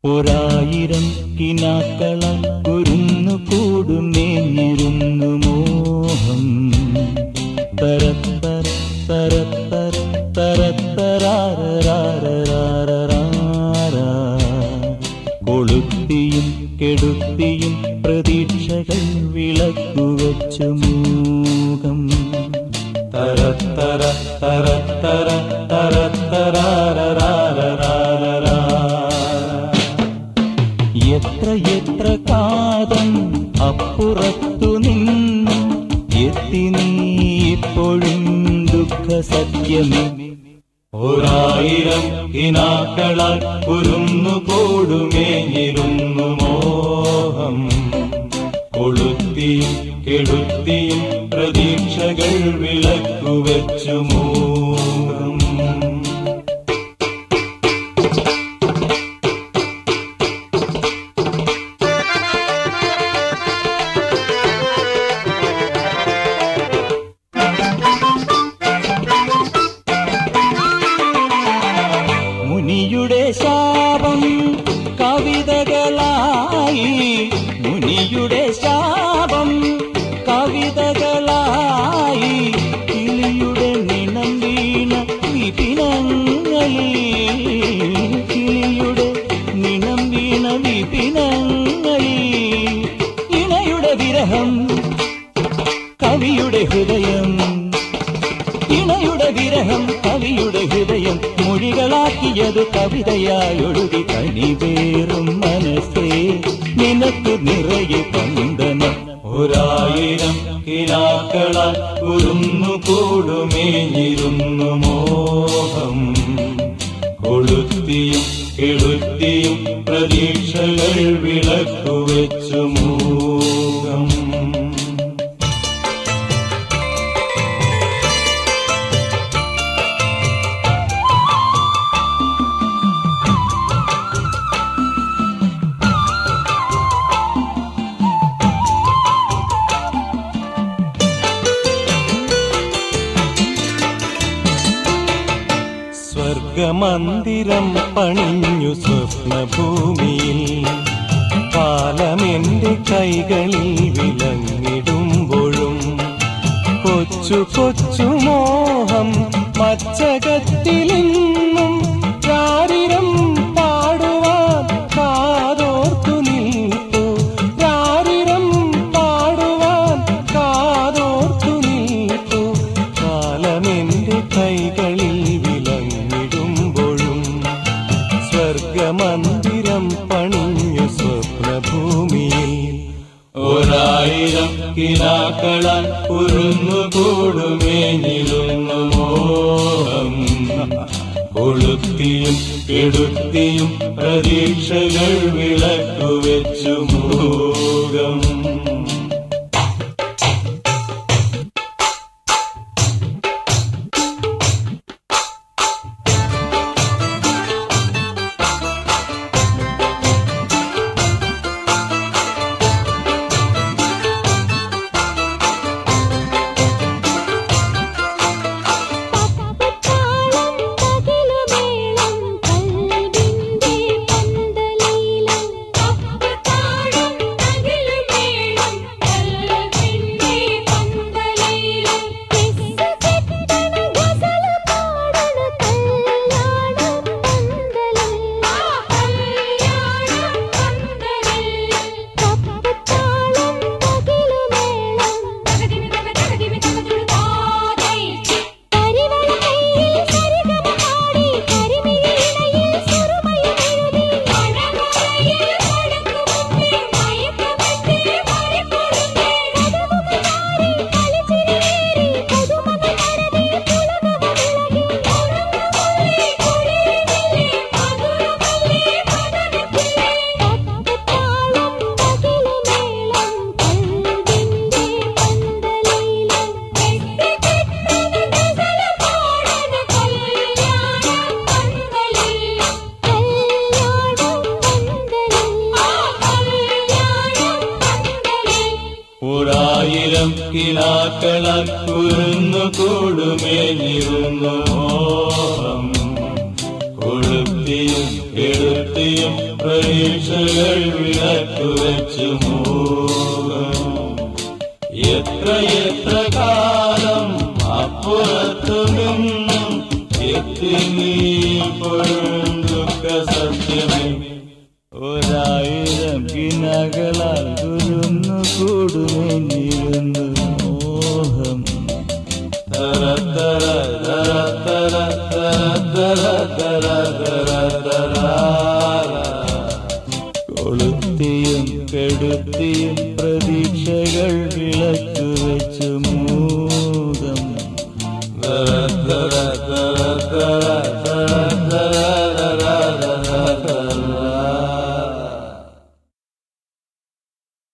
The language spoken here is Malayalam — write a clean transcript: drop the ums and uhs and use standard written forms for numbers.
ഒരായിരം കിനാക്കളാൽ കുരുന്നു കൂടുമേഞ്ഞിരുന്നു മോഹം. തരത്തര തരത്തര തരത്തരാരരാരരാരരാര കൊളുത്തിയും കെടുത്തിയും പ്രതീക്ഷകൾ വിളക്കുവച്ചു മൂകം. തരത്തര തരത്തര തരത്തരാരരാരരാര എത്ര എത്ര കാതം അപ്പുറത്തു നിന്നും എത്തി നീ ഇപ്പോഴും ദുഃഖ സത്യമേ. ഒരായിരം കിനാക്കളാൽ കുരുന്നു കൂടുമേഞ്ഞിരുന്നു മോഹം. കൊളുത്തിയും കെടുത്തിയും പ്രതീക്ഷകൾ വിളക്കുവച്ചു മൂകം. മുനിയുടെ ശാപം കവിതകളായി, മുനിയുടെ ശാപം കവിതകളായി, കിളിയുടെ നിണം വീണ വിപിനങ്ങളിൽ, കിളിയുടെ നിണം വീണ വിപിനങ്ങളിൽ, ഇണയുടെ വിരഹം കവിയുടെ ഹൃദയം, ഇണയുടെ വിരഹം കവിയുടെ ഹൃദയം മൊഴികളാക്കിയത് കവിതയായൊഴുകി. കനിവേറും മനസ്സേ നിനക്ക് നിറയെ വന്ദനം. ഒരായിരം കിനാക്കളാൽ കുരുന്നു കൂടുമേഞ്ഞിരുന്നു മോഹം. കൊളുത്തിയും കെടുത്തിയും പ്രതീക്ഷകൾ വിളക്കുവച്ചു മൂകം. സ്വർഗമന്ദിരം പണിഞ്ഞു സ്വപ്നഭൂമിയിൽ, കാലമെന്റെ കൈകളിൽ വിലങ്ങിടുമ്പോഴും കൊച്ചു കൊച്ചു മോഹം മച്ചകത്തിലെന്നും രാരിരം പാടുവാൻ കാതോർത്തു നിൽപ്പു, രാരിരം പാടുവാൻ കാതോർത്തു നിൽപ്പു. കാലമെന്റെ കൈകളിൽ സ്വർഗമന്ദിരം പണിഞ്ഞു സ്വപ്നഭൂമിയിൽ. ഒരായിരം കിനാക്കളാൽ കുരുന്നു കൂടുമേഞ്ഞിരുന്നു മോഹം. കൊളുത്തിയും കെടുത്തിയും പ്രതീക്ഷകൾ വിളക്കുവച്ചു മൂകം. ഒരായിരം കിനാക്കളാൽ കുരുന്നു കൂടുമേഞ്ഞിരുന്നു മോഹം. കൊളുത്തിയും കെടുത്തിയും പ്രതീക്ഷകൾ വിളക്കുവെച്ചു മോഹം. എത്ര കാലം അപ്പുറത്തു നിന്നും എത്തി നീപ്പോഴും ദുഃഖ സത്യമേ. 1000 കിനകളാൽ കുരുന്നു കൂടുമെന്നിരുന്നു മോഹം. തര തര തര തര തര തര തര തര. കൊളുത്തിയും കെടുത്തിയും പ്രതീക്ഷകൾ വിളക്കി